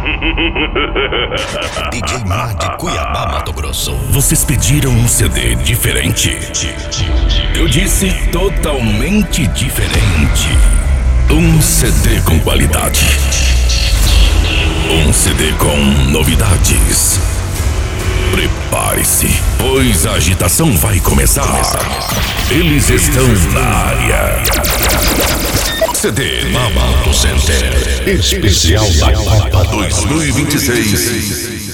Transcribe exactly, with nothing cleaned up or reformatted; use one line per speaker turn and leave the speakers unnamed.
D J Mar de Cuiabá, Mato Grosso.
Vocês pediram um C D diferente. Eu disse totalmente diferente. Um C D com qualidade. Um C D com novidades. Prepare-se, pois a agitação vai começar. Eles estão na área. C D Mamato Center, especial da Copa dois mil e vinte e seis.